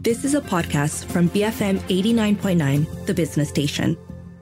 This is a podcast from BFM 89.9, the business station.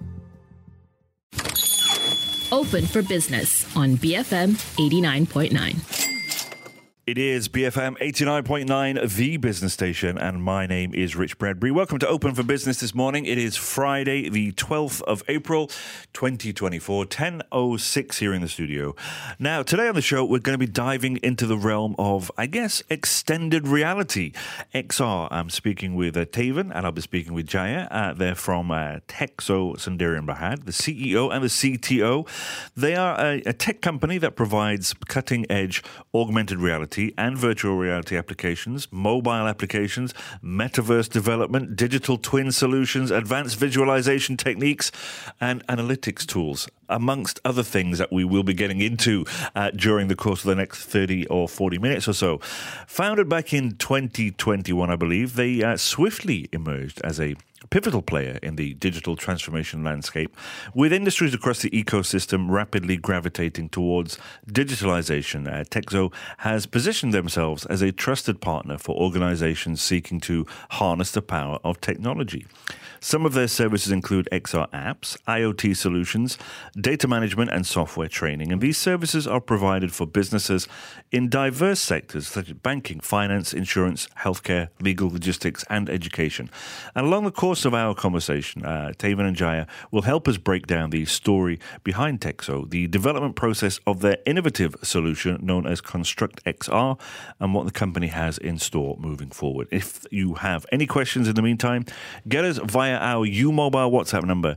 Open for Business on BFM 89.9. It is BFM 89.9, the business station, and my name is Rich Bradbury. Welcome to Open for Business this morning. It is Friday, the 12th of April, 2024, 10:06 here in the studio. Now, today on the show, we're going to be diving into the realm of, I guess, extended reality. XR. I'm speaking with Taven, and I'll be speaking with Jaya. They're from Texo Sendirian Berhad, the CEO and the CTO. They are a tech company that provides cutting-edge augmented reality and virtual reality applications, mobile applications, metaverse development, digital twin solutions, advanced visualization techniques, and analytics tools, amongst other things that we will be getting into during the course of the next 30 or 40 minutes or so. Founded back in 2021, I believe, they swiftly emerged as a pivotal player in the digital transformation landscape, with industries across the ecosystem rapidly gravitating towards digitalization. Texo has positioned themselves as a trusted partner for organizations seeking to harness the power of technology. Some of their services include XR apps, IoT solutions, data management, and software training. And these services are provided for businesses in diverse sectors such as banking, finance, insurance, healthcare, legal, logistics, and education. And along the course of our conversation, Taven and Jaya will help us break down the story behind Texo, the development process of their innovative solution known as Construct XR, and what the company has in store moving forward. If you have any questions in the meantime, get us via our U-Mobile WhatsApp number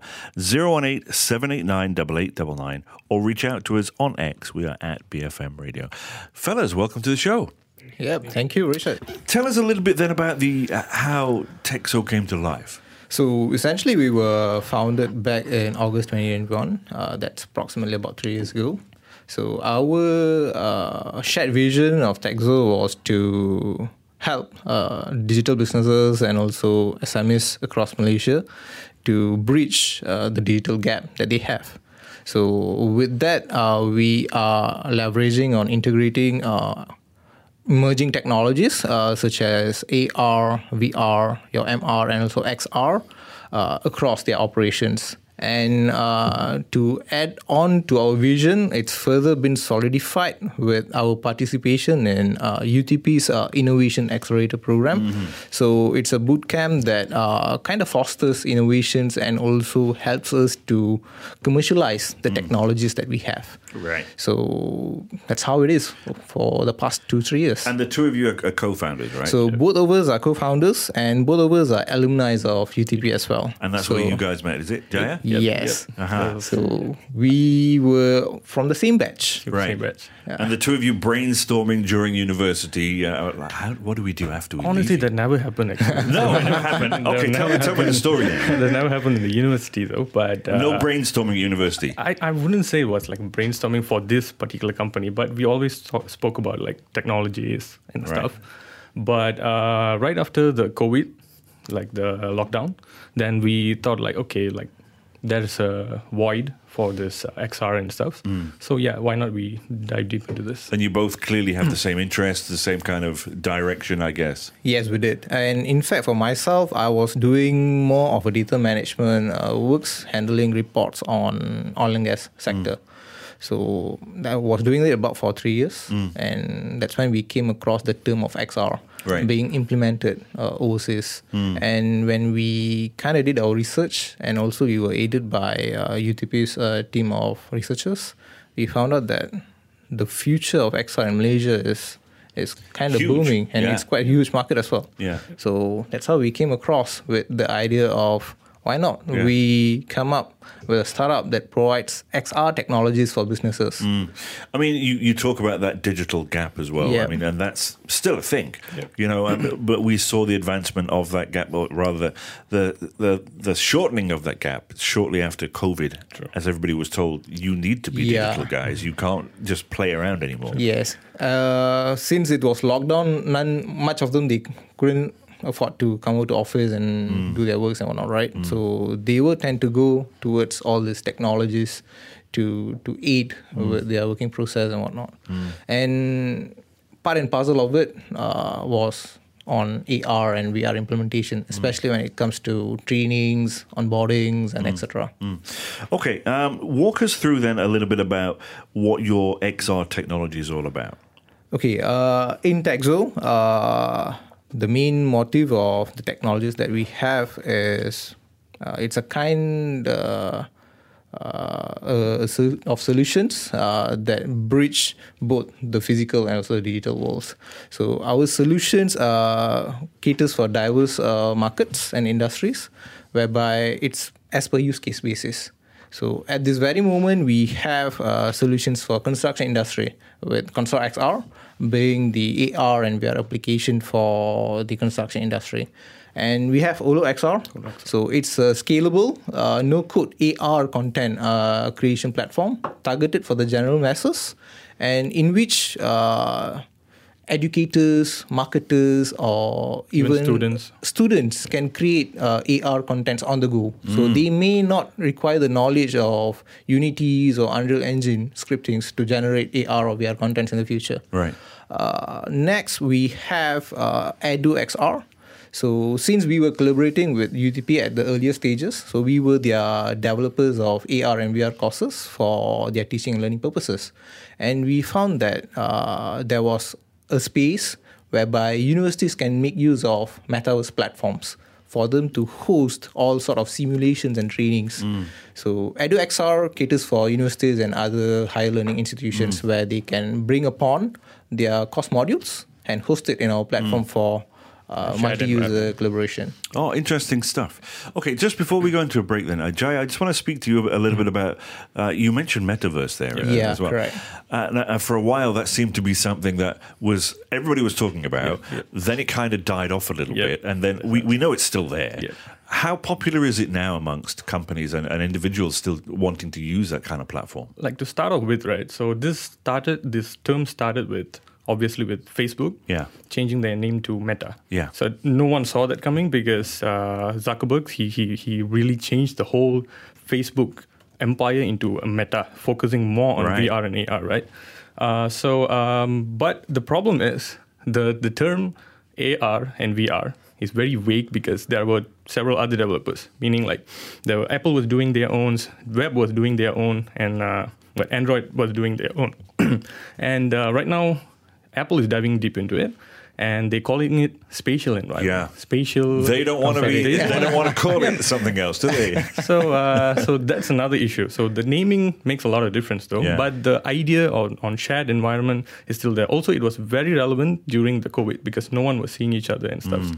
018-789-8899 or reach out to us on X. We are at BFM Radio. Fellas, welcome to the show. Yep, thank you, Richard. Tell us a little bit then about the how Texo came to life. So essentially, we were founded back in August 2021. That's approximately about 3 years ago. So our shared vision of Texo was to help digital businesses and also SMEs across Malaysia to bridge the digital gap that they have. So with that, we are leveraging on integrating emerging technologies such as AR, VR, your MR, and also XR across their operations. And to add on to our vision, it's further been solidified with our participation in UTP's Innovation Accelerator Program. Mm-hmm. So it's a bootcamp that kind of fosters innovations and also helps us to commercialize the technologies that we have. Right. So that's how it is for the past 2-3 years. And the two of you are co-founders, right? So both of us are co-founders and both of us are alumni of UTP as well. And that's where you guys met, is it, Jaya? Yes. Yep. Uh-huh. So we were from the same batch. Right. Same batch. Yeah. And the two of you brainstorming during university. What do we do after we Honestly, leave? that never happened actually. No, it never happened. Okay, tell me the story then. That never happened in the university though. But No brainstorming at university. I wouldn't say it was like brainstorming for this particular company, but we always spoke about like technologies and stuff. But right after the COVID, like the lockdown, then we thought like, okay, like there's a void for this XR and stuff. So yeah, why not we dive deep into this? And you both clearly have the same interests, the same kind of direction, I guess. Yes, we did. And in fact, for myself, I was doing more of a data management works, handling reports on oil and gas sector. So I was doing it about for 3 years. And that's when we came across the term of XR. Being implemented overseas. And when we kind of did our research and also we were aided by UTP's team of researchers, we found out that the future of XR in Malaysia is kind of Huge. booming and it's quite a huge market as well. Yeah. So that's how we came across with the idea of why not? Yeah. We come up with a startup that provides XR technologies for businesses. I mean, you talk about that digital gap as well. Yeah. I mean, and that's still a thing, you know. But we saw the advancement of that gap, or rather, the shortening of that gap shortly after COVID, as everybody was told, you need to be digital, guys. You can't just play around anymore. Yes. Since it was lockdown, much of them they couldn't afford to come out to office and do their works and whatnot, right? So they will tend to go towards all these technologies to aid with their working process and whatnot. And part and parcel of it was on AR and VR implementation, especially when it comes to trainings, onboardings, and etc. Okay, walk us through then a little bit about what your XR technology is all about. Okay, in Techzo, the main motive of the technologies that we have is it's a kind of solutions that bridge both the physical and also the digital worlds. So our solutions caters for diverse markets and industries, whereby it's as per use case basis. So at this very moment, we have solutions for construction industry with Construct XR being the AR and VR application for the construction industry. And we have Olo XR. So it's a scalable, no-code AR content creation platform targeted for the general masses, and in which educators, marketers, or even students can create AR contents on the go. So they may not require the knowledge of Unity's or Unreal Engine scriptings to generate AR or VR contents in the future. Right. Next, we have Edu XR. So since we were collaborating with UTP at the earlier stages, so we were their developers of AR and VR courses for their teaching and learning purposes. And we found that there was a space whereby universities can make use of metaverse platforms for them to host all sort of simulations and trainings. So EduXR caters for universities and other higher learning institutions where they can bring upon their course modules and host it in our platform for multi-user collaboration. Oh, interesting stuff. Okay, just before we go into a break then, Jai, I just want to speak to you a little bit about, you mentioned metaverse there as well. Correct. For a while, that seemed to be something that everybody was talking about. Then it kind of died off a little bit, and then we know it's still there. How popular is it now amongst companies and individuals still wanting to use that kind of platform? Like to start off with, right? So this term started with, obviously, with Facebook changing their name to Meta. So no one saw that coming because Zuckerberg, he really changed the whole Facebook empire into a Meta, focusing more on VR and AR, right? But the problem is the term AR and VR is very vague because there were several other developers, meaning like Apple was doing their own, Web was doing their own, and Android was doing their own. And right now, Apple is diving deep into it, and they're calling it spatial environment. Spatial. They don't want to be. They don't want to call it something else, do they? So that's another issue. So the naming makes a lot of difference, though. But the idea on shared environment is still there. Also, it was very relevant during the COVID because no one was seeing each other and stuff.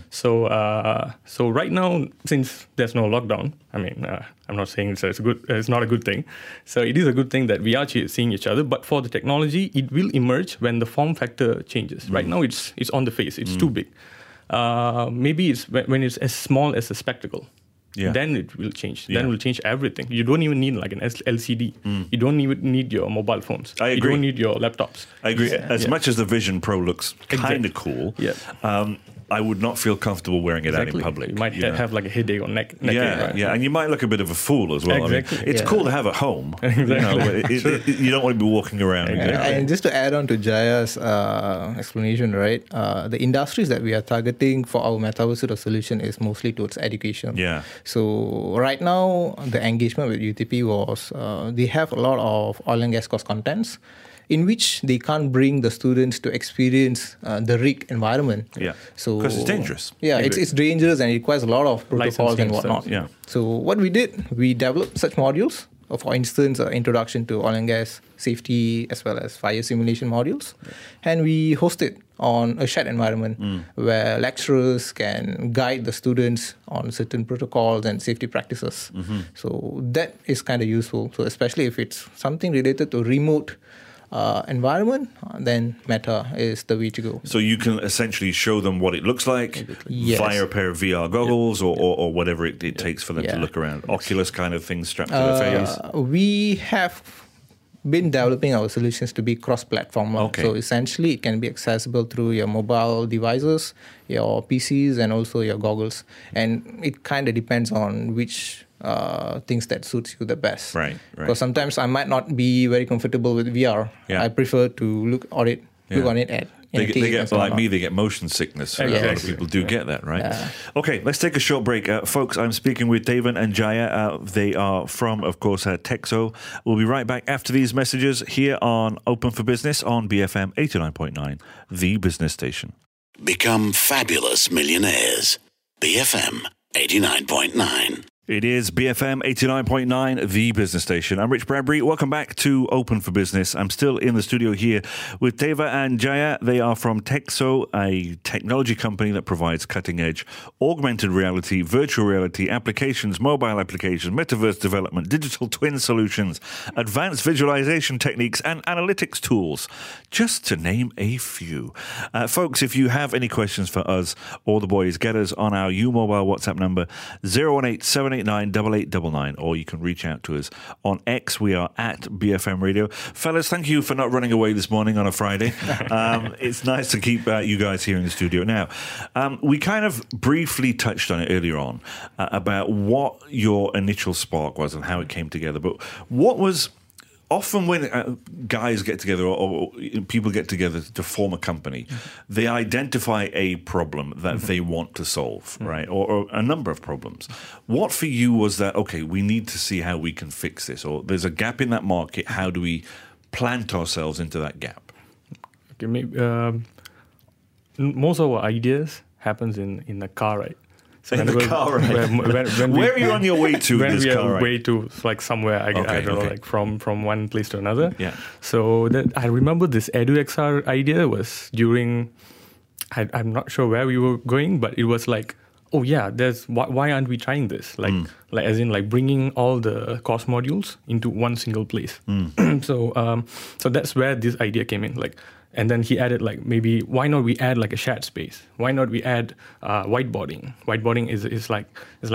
So right now, since there's no lockdown, I mean, I'm not saying it's not a good thing. So it is a good thing that we are seeing each other. But for the technology, it will emerge when the form factor changes. Right now, it's on the face. It's too big. Maybe it's when it's as small as a spectacle. Then it will change. Then it will change everything. You don't even need like an LCD. You don't even need your mobile phones. I agree. You don't need your laptops. I agree. As much as the Vision Pro looks kind of cool, I would not feel comfortable wearing it out in public. You might have like a headache or neck and you might look a bit of a fool as well. Exactly. I mean, it's cool to have at home. You don't want to be walking around. And just to add on to Jaya's explanation, right? The industries that we are targeting for our metaverse sort of solution is mostly towards education. So right now, the engagement with UTP was they have a lot of oil and gas course contents in which they can't bring the students to experience the rig environment. So because it's dangerous. It's dangerous and it requires a lot of protocols and whatnot. So what we did, we developed such modules. For instance, introduction to oil and gas safety as well as fire simulation modules. And we host it on a shared environment where lecturers can guide the students on certain protocols and safety practices. So that is kind of useful. So especially if it's something related to remote environment, then Meta is the way to go. So you can essentially show them what it looks like via a pair of VR goggles or whatever it takes for them to look around. Oculus kind of things strapped to their face. We have been developing our solutions to be cross-platform. So essentially, it can be accessible through your mobile devices, your PCs, and also your goggles. And it kind of depends on which things that suits you the best. Right. Because sometimes I might not be very comfortable with VR. I prefer to look on it They get and like whatnot. me. They get motion sickness. A lot of Exactly. people do get that, right? Okay, let's take a short break, folks. I'm speaking with Devan and Jaya. They are from, of course, Texo. We'll be right back after these messages here on Open for Business on BFM 89.9, the business station. Become fabulous millionaires. BFM 89.9. It is BFM 89.9, the business station. I'm Rich Bradbury. Welcome back to Open for Business. I'm still in the studio here with Deva and Jaya. They are from Texo, a technology company that provides cutting-edge augmented reality, virtual reality applications, mobile applications, metaverse development, digital twin solutions, advanced visualization techniques, and analytics tools, just to name a few. Folks, if you have any questions for us or the boys, get us on our U-Mobile WhatsApp number 018-789-8899, or you can reach out to us on X. We are at BFM Radio. Fellas, thank you for not running away this morning on a Friday. It's nice to keep you guys here in the studio. Now, we kind of briefly touched on it earlier on about what your initial spark was and how it came together. But what was... Often when guys get together or people get together to form a company, they identify a problem that they want to solve, right? Or a number of problems. What for you was that, okay, we need to see how we can fix this, or there's a gap in that market, how do we plant ourselves into that gap? Okay, maybe, most of our ideas happens in the car ride. So In the car ride? Where are you on your way to when this we car are ride? way to like somewhere, I don't know, like from one place to another. Yeah. So that I remember this EduXR idea was during, I'm not sure where we were going, but it was like, oh yeah, why aren't we trying this? Like as in like bringing all the course modules into one single place. So that's where this idea came in. Like, and then he added like, maybe why not we add like a shared space? Why not we add whiteboarding? Whiteboarding is like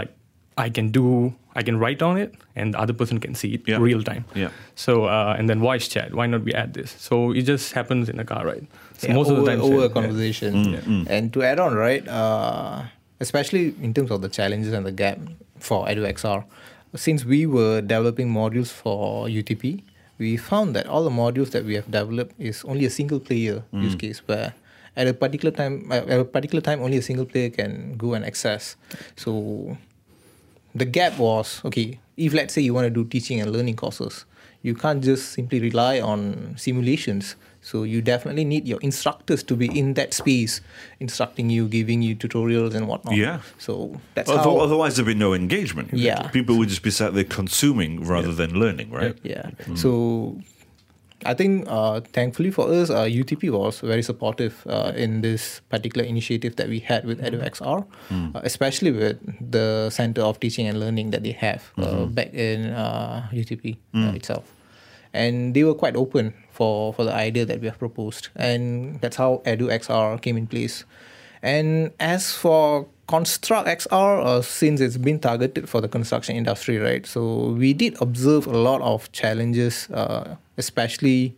I can write on it and the other person can see it real time. Yeah. So and then voice chat. Why not we add this? So it just happens in a car ride. So Yeah, most of the time over a conversation. And to add on, right, especially in terms of the challenges and the gap for EduXR, since we were developing modules for UTP, we found that all the modules that we have developed is only a single player use case, where at a particular time only a single player can go and access. So the gap was, okay, if let's say you want to do teaching and learning courses, you can't just simply rely on simulations. So you definitely need your instructors to be in that space, instructing you, giving you tutorials and whatnot. Yeah. So that's how... Otherwise there'd be no engagement. Yeah. People would just be sat there consuming rather than learning, right? Yeah. So I think thankfully for us, UTP was very supportive in this particular initiative that we had with EduXR, especially with the Center of Teaching and Learning that they have back in UTP itself. And they were quite open for the idea that we have proposed. And that's how EduXR came in place. And as for ConstructXR, since it's been targeted for the construction industry, right? So we did observe a lot of challenges, especially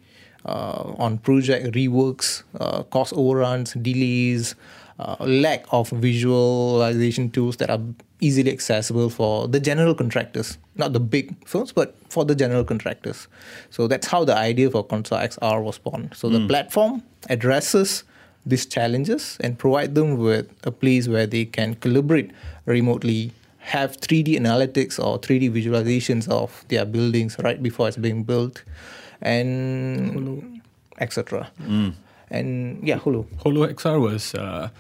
on project reworks, cost overruns, delays, lack of visualization tools that are easily accessible for the general contractors, not the big firms, but for the general contractors. So that's how the idea for ConstructXR was born. So the platform addresses these challenges and provide them with a place where they can collaborate remotely, have 3D analytics or 3D visualizations of their buildings right before it's being built, and etc. And yeah, Holo XR was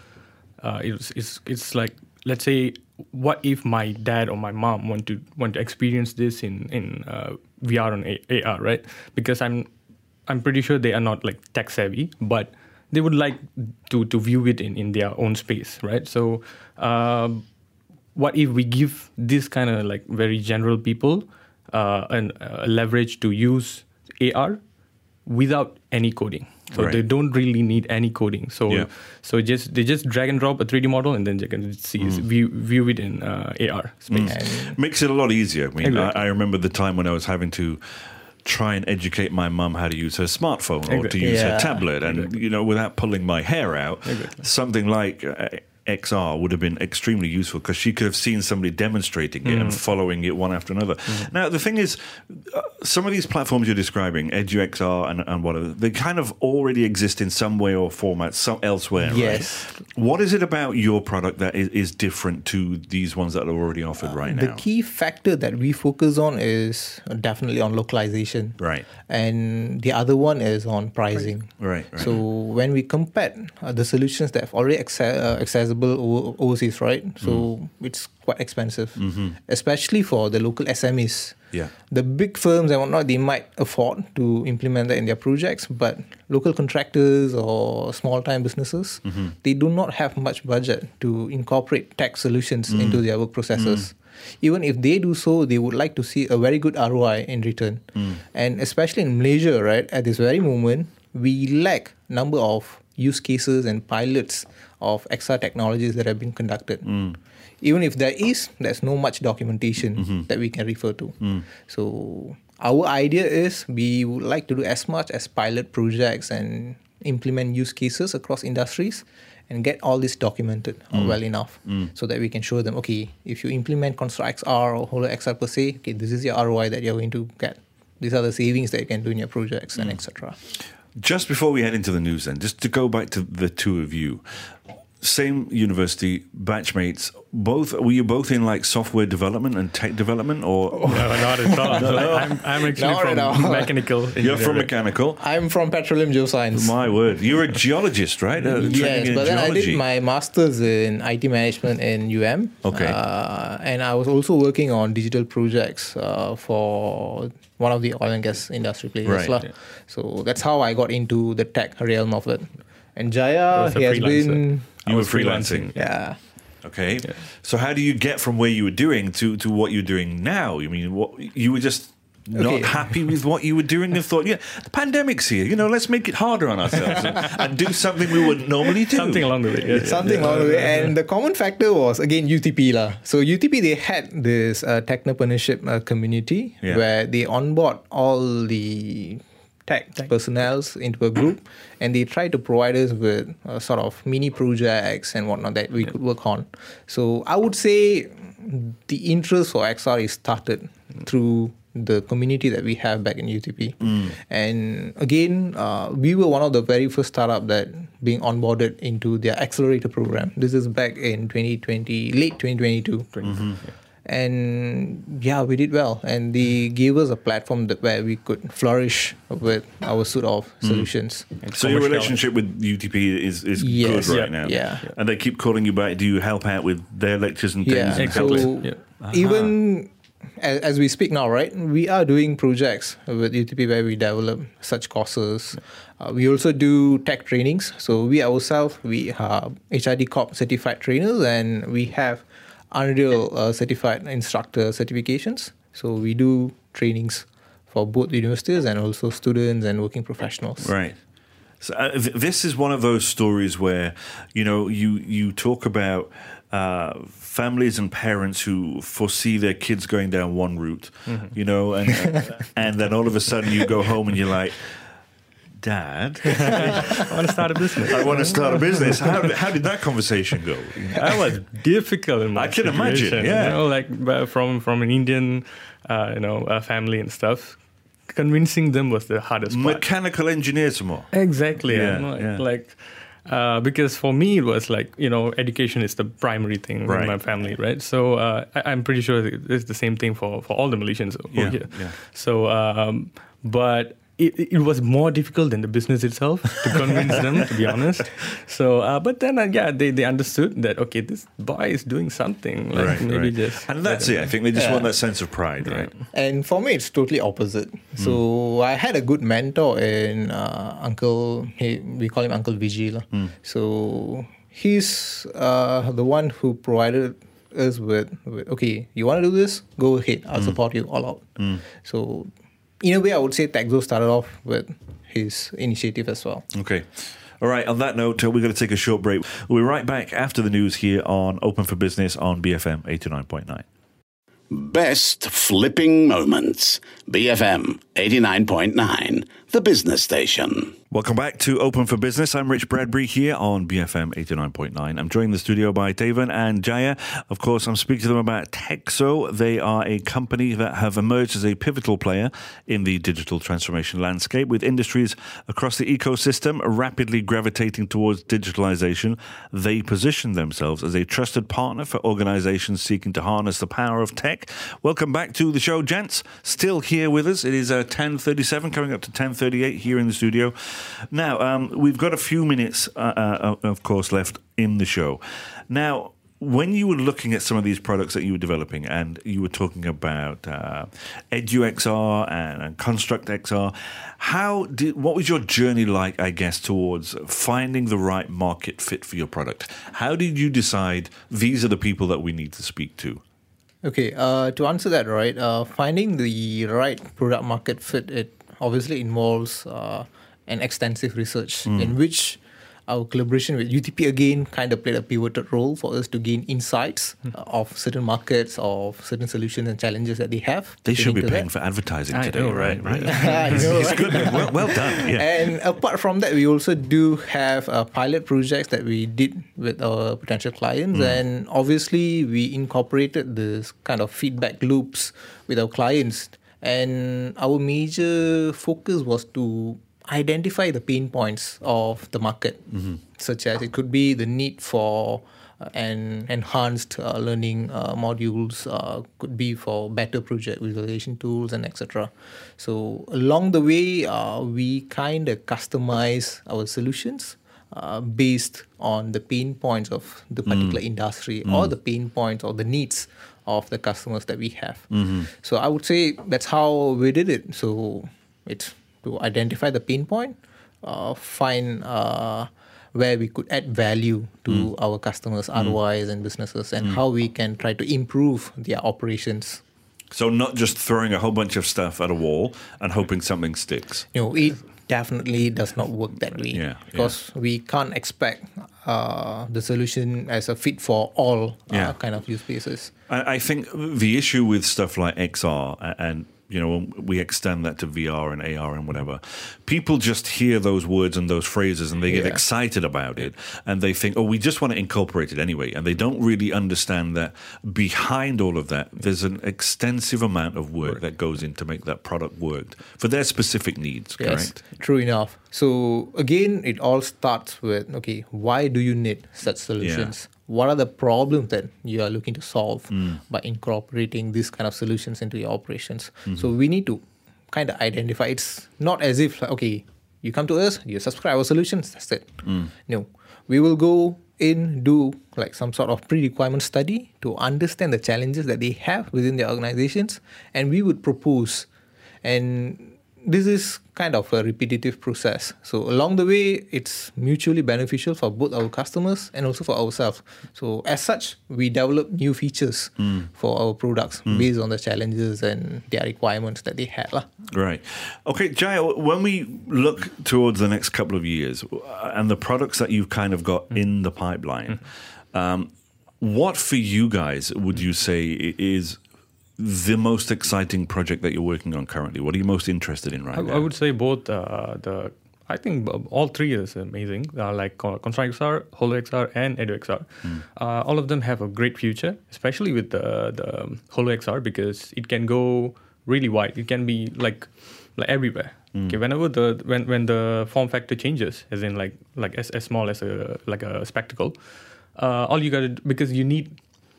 it's like, let's say, what if my dad or my mom want to experience this in VR and AR, right? Because I'm pretty sure they are not like tech savvy, but they would like to view it in their own space, right? So what if we give this kind of like very general people a leverage to use AR without any coding? So they don't really need any coding. So they just drag and drop a 3D model and then they can see view it in AR space. Makes it a lot easier. I mean, Exactly. I remember the time when I was having to try and educate my mum how to use her smartphone or to use her tablet, and without pulling my hair out, something like XR would have been extremely useful because she could have seen somebody demonstrating it and following it one after another. Now, the thing is, some of these platforms you're describing, EduXR and whatever, they kind of already exist in some way or format elsewhere, Yes. right? What is it about your product that is different to these ones that are already offered right now? The key factor that we focus on is definitely on localization. Right. And the other one is on pricing. Right. So when we compare the solutions that are already accessible overseas, right? So it's quite expensive, especially for the local SMEs. Yeah. The big firms and whatnot, they might afford to implement that in their projects, but local contractors or small-time businesses, they do not have much budget to incorporate tech solutions into their work processes. Even if they do so, they would like to see a very good ROI in return. And especially in Malaysia, right, at this very moment, we lack number of use cases and pilots of XR technologies that have been conducted. Even if there's no much documentation that we can refer to. So our idea is we would like to do as much as pilot projects and implement use cases across industries and get all this documented well enough so that we can show them, okay, if you implement Construct XR or HoloXR per se, okay, this is your ROI that you're going to get. These are the savings that you can do in your projects and etc. Just before we head into the news then, just to go back to the two of you, same university, batchmates, were you both in like software development and tech development or? No, not at all. I'm actually from mechanical. You're from mechanical. I'm from petroleum geoscience. My word. You're a geologist, right? Yes, but then I did my master's in IT management in UM. Okay. And I was also working on digital projects for one of the oil and gas industry players. Right. Yeah. So that's how I got into the tech realm of it. And Jaya, was a he has freelancer. been... You were freelancing. Yeah. Okay. Yeah. So how do you get from where you were doing to what you're doing now? You mean, what you were just not happy with what you were doing and thought, yeah, the pandemic's here, let's make it harder on ourselves and do something we wouldn't normally do. Something along the way. Along the way. And the common factor was, again, UTP. So UTP, they had this technopreneurship community where they onboard all the tech personnels into a group, and they try to provide us with sort of mini projects and whatnot that we could work on. So I would say the interest for XR is started through the community that we have back in UTP. And again, we were one of the very first startup that being onboarded into their accelerator program. This is back in 2020, late 2022. And yeah, we did well, and they gave us a platform where we could flourish with our suite of solutions. So your relationship with UTP is good right now. Yeah. And they keep calling you back. Do you help out with their lectures and things? Yeah. So even as we speak now, right, we are doing projects with UTP where we develop such courses. We also do tech trainings. So we ourselves, we are HRD Corp certified trainers, and we have Unreal certified instructor certifications. So we do trainings for both universities and also students and working professionals. Right. So this is one of those stories where, you talk about families and parents who foresee their kids going down one route, and then all of a sudden you go home and you're like, Dad, I want to start a business. I want to start a business. How did that conversation go? That was difficult in my can imagine, yeah. Like from an Indian, family and stuff. Convincing them was the hardest part. Mechanical engineers more. Exactly. Yeah. Because for me, it was like, education is the primary thing in my family, right? So I'm pretty sure it's the same thing for all the Malaysians over here. Yeah. So, but it was more difficult than the business itself to convince them, to be honest. So, but then, they understood that, okay, this boy is doing something. Like just... And that's it. I think they just want that sense of pride, right? And for me, it's totally opposite. So I had a good mentor in Uncle, we call him Uncle Vijay. So he's the one who provided us with, okay, you want to do this? Go ahead. I'll support you all out. So in a way, I would say Taxo started off with his initiative as well. Okay. All right. On that note, we're going to take a short break. We'll be right back after the news here on Open for Business on BFM 89.9. Best flipping moments. BFM 89.9, the business station. Welcome back to Open for Business. I'm Rich Bradbury here on BFM 89.9. I'm joined in the studio by Taven and Jaya. Of course, I'm speaking to them about Texo. They are a company that have emerged as a pivotal player in the digital transformation landscape, with industries across the ecosystem rapidly gravitating towards digitalization. They position themselves as a trusted partner for organizations seeking to harness the power of tech. Welcome back to the show, gents. Still here with us. It is 10:37, coming up to 10:38 here in the studio. Now, we've got a few minutes, of course, left in the show. Now, when you were looking at some of these products that you were developing, and you were talking about EduXR and ConstructXR, what was your journey like, I guess, towards finding the right market fit for your product? How did you decide these are the people that we need to speak to? Okay, to answer that, right, finding the right product market fit, it obviously involves an extensive research in which our collaboration with UTP again kind of played a pivotal role for us to gain insights of certain markets, of certain solutions and challenges that they have. They should be paying for advertising today, know, right? It's good. Well done. Yeah. And apart from that, we also do have pilot projects that we did with our potential clients. And obviously, we incorporated this kind of feedback loops with our clients. And our major focus was to identify the pain points of the market, such as it could be the need for an enhanced learning modules, could be for better project visualization tools, and etc. So along the way, we kind of customize our solutions based on the pain points of the particular industry or the pain points or the needs of the customers that we have. So I would say that's how we did it. So it's to identify the pain point, find where we could add value to our customers, ROIs and businesses, and how we can try to improve their operations. So not just throwing a whole bunch of stuff at a wall and hoping something sticks. It definitely does not work that way, because we can't expect the solution as a fit for all kind of use cases. I think the issue with stuff like XR and when we extend that to VR and AR and whatever, people just hear those words and those phrases and they get excited about it, and they think, we just want to incorporate it anyway. And they don't really understand that behind all of that, there's an extensive amount of work that goes in to make that product work for their specific needs, correct? Yes, true enough. So again, it all starts with, why do you need such solutions? What are the problems that you are looking to solve by incorporating these kind of solutions into your operations? So we need to kind of identify. It's not as if, you come to us, you subscribe our solutions, that's it. No, we will go in, do like some sort of pre-requirement study to understand the challenges that they have within their organizations, and we would propose. And this is kind of a repetitive process. So along the way, it's mutually beneficial for both our customers and also for ourselves. So as such, we develop new features for our products based on the challenges and their requirements that they have. Right. Okay, Jaya, when we look towards the next couple of years and the products that you've kind of got in the pipeline, what for you guys would you say is the most exciting project that you're working on currently? What are you most interested in now? I would say both. I think all three is amazing. Like ConstructXR, HoloXR, and EduXR. All of them have a great future, especially with the HoloXR, because it can go really wide. It can be like everywhere. Whenever when the form factor changes, as in like as small as a spectacle, all you got to, because you need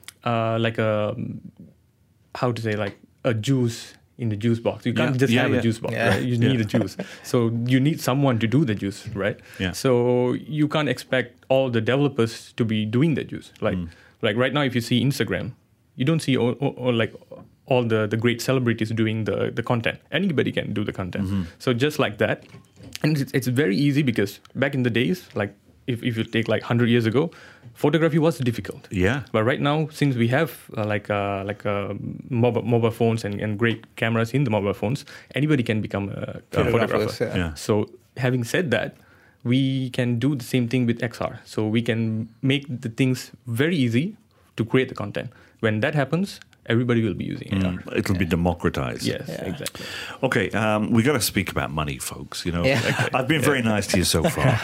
a juice in the juice box. You can't just have a juice box, right? You need a juice. So you need someone to do the juice, right? Yeah. So you can't expect all the developers to be doing the juice. Like right now, if you see Instagram, you don't see all the great celebrities doing the content. Anybody can do the content. So just like that. And it's very easy, because back in the days, like if you take 100 years ago, photography was difficult. Yeah. But right now, since we have mobile phones and great cameras in the mobile phones, anybody can become a photographer. So having said that, we can do the same thing with XR. So we can make the things very easy to create the content. When that happens, everybody will be using AR. It'll be democratized. Yes, exactly. Okay, we got to speak about money, folks. You know, Yeah. I've been very nice to you so far.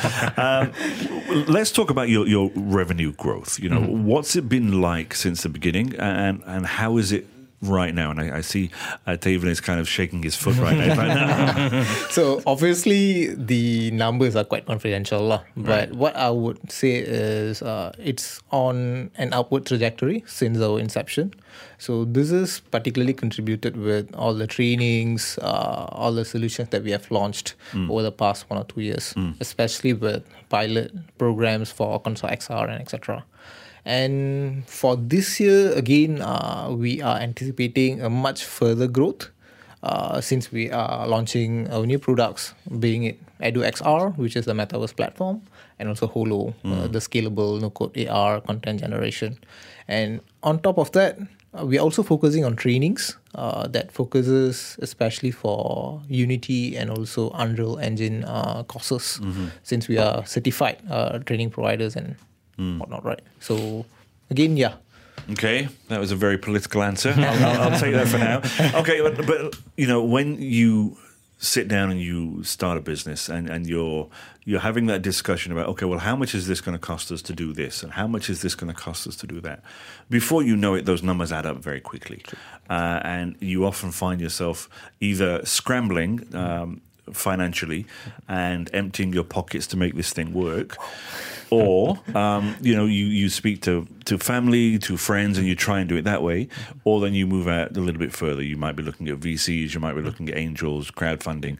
Let's talk about your revenue growth. You know, what's it been like since the beginning, and how is it right now? And I see Taven is kind of shaking his foot right now. So obviously the numbers are quite confidential, lah. But what I would say is it's on an upward trajectory since our inception. So this is particularly contributed with all the trainings, all the solutions that we have launched over the past 1 or 2 years, especially with pilot programs for Console XR and etc. And for this year, again, we are anticipating a much further growth since we are launching our new products, being it EduXR, which is the Metaverse platform, and also Holo, the scalable no-code AR content generation. And on top of that, we are also focusing on trainings that focuses especially for Unity and also Unreal Engine courses, since we are certified training providers and whatnot, right? So again, yeah. Okay, that was a very political answer. I'll take that for now. Okay, but you know, when you sit down and you start a business and you're having that discussion about, okay, well, how much is this going to cost us to do this, and how much is this going to cost us to do that? Before you know it, those numbers add up very quickly, and you often find yourself either scrambling financially and emptying your pockets to make this thing work. Or, you know, you speak to family, to friends, and you try and do it that way. Or then you move out a little bit further. You might be looking at VCs, you might be looking at angels, crowdfunding.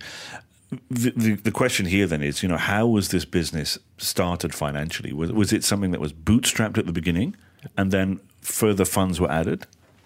The question here then is, you know, how was this business started financially? Was it something that was bootstrapped at the beginning and then further funds were added?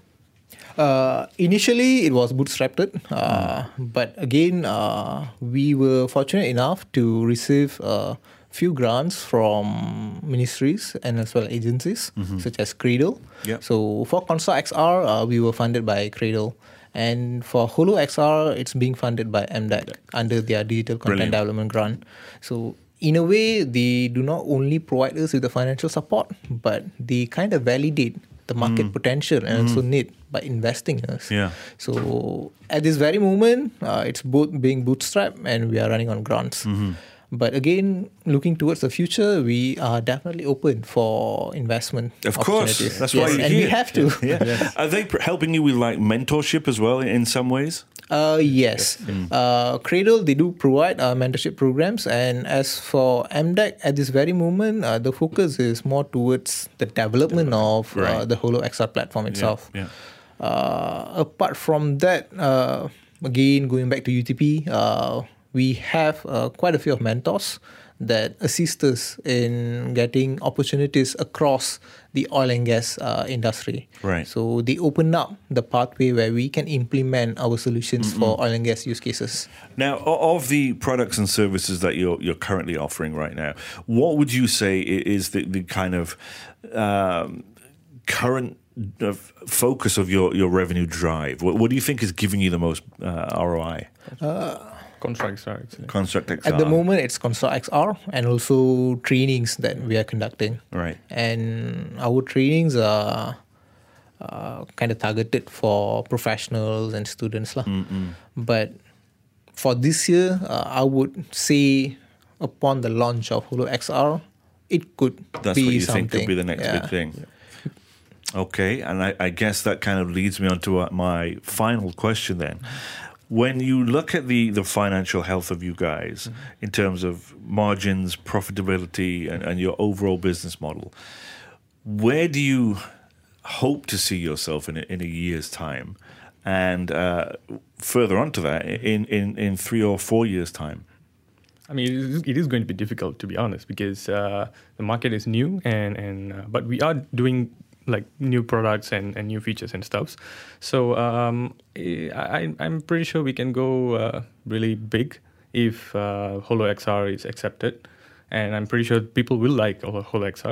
Initially, it was bootstrapped, but again, we were fortunate enough to receive few grants from ministries and as well agencies such as Cradle. Yep. So for Console XR, we were funded by Cradle. And for Holo XR, it's being funded by MDEC under their digital content development grant. So in a way, they do not only provide us with the financial support, but they kind of validate the market potential and also need by investing in us. Yeah. So at this very moment, it's both being bootstrapped and we are running on grants. But again, looking towards the future, we are definitely open for investment. Of course, opportunities. that's why you're and here. we have to. Yeah. Are they helping you with like mentorship as well in some ways? Yes. Cradle, they do provide mentorship programs. And as for MDEC, at this very moment, the focus is more towards the development of the Holo XR platform itself. Yeah. Apart from that, again, going back to UTP, we have quite a few of mentors that assist us in getting opportunities across the oil and gas industry. Right. So they open up the pathway where we can implement our solutions for oil and gas use cases. Now, of the products and services that you're currently offering right now, what would you say is the kind of current focus of your revenue drive? What do you think is giving you the most ROI? Construct XR, actually. Construct XR. At the moment, it's Construct XR and also trainings that we are conducting. Right. And our trainings are kind of targeted for professionals and students. But for this year, I would say upon the launch of Holo XR, it could That's be what you something. think could be the next big thing. Yeah. Okay, and I guess that kind of leads me on to my final question then. When you look at the financial health of you guys in terms of margins, profitability, and your overall business model, where do you hope to see yourself in a year's time? And further on to that, in 3 or 4 years' time? I mean, it is going to be difficult, to be honest, because the market is new, but we are doing like new products and new features and stuff. So I'm pretty sure we can go really big if Holo XR is accepted. And I'm pretty sure people will like Holo XR.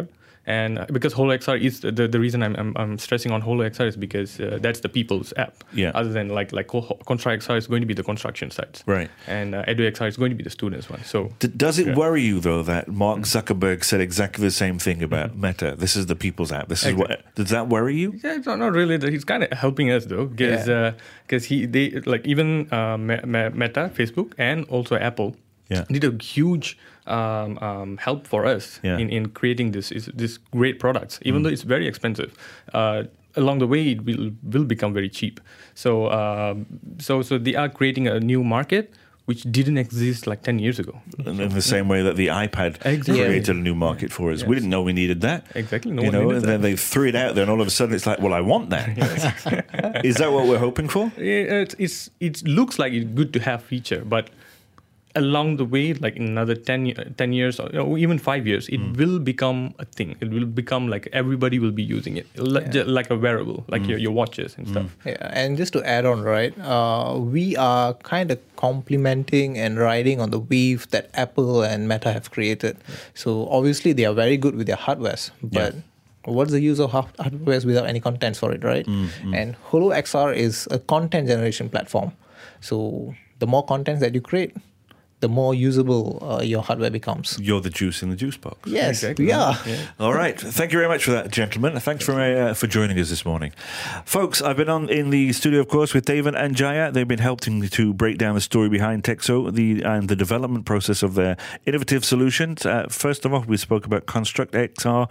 And because HoloXR is the reason I'm stressing on HoloXR is because that's the people's app. Yeah. Other than like ContraXR is going to be the construction sites. Right. And EduXR is going to be the students one. So does it worry you though that Mark Zuckerberg said exactly the same thing about Meta? This is the people's app. This is what. Does that worry you? Yeah, it's not really. He's kind of helping us though, because they like even Meta, Facebook, and also Apple. Yeah. Did a huge help for us in creating this great products, even though it's very expensive. Along the way, it will become very cheap. So they are creating a new market which didn't exist like 10 years ago. In the same way that the iPad created a new market for us. Yes. We didn't know we needed that. Exactly. No one needed and that. then they threw it out there, and all of a sudden it's like, well, I want that. Is that what we're hoping for? It looks like it's good to have feature, but along the way, like in another 10 years or even 5 years, it will become a thing. It will become like everybody will be using it, like a wearable, like your watches and stuff. Yeah, and just to add on, right, we are kind of complementing and riding on the wave that Apple and Meta have created. So obviously they are very good with their hardwares, but what's the use of hardwares without any contents for it, right? And HoloXR is a content generation platform. So the more contents that you create, the more usable your hardware becomes. You're the juice in the juice box. Yes, exactly. we are. Yeah. All right. Thank you very much for that, gentlemen. Thanks for joining us this morning. Folks, I've been on in the studio, of course, with Devan and Jaya. They've been helping to break down the story behind Texo and the development process of their innovative solutions. First of all, we spoke about ConstructXR,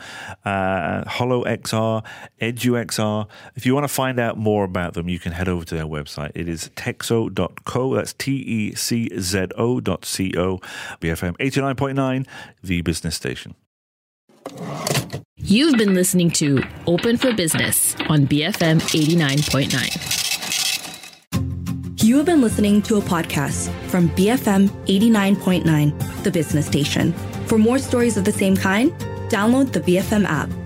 HoloXR, EduXR. If you want to find out more about them, you can head over to their website. It is texo.co. That's TECZO.co. BFM 89.9, the business station. You've been listening to Open for Business on BFM 89.9. You have been listening to a podcast from BFM 89.9, the business station. For more stories of the same kind, download the BFM app.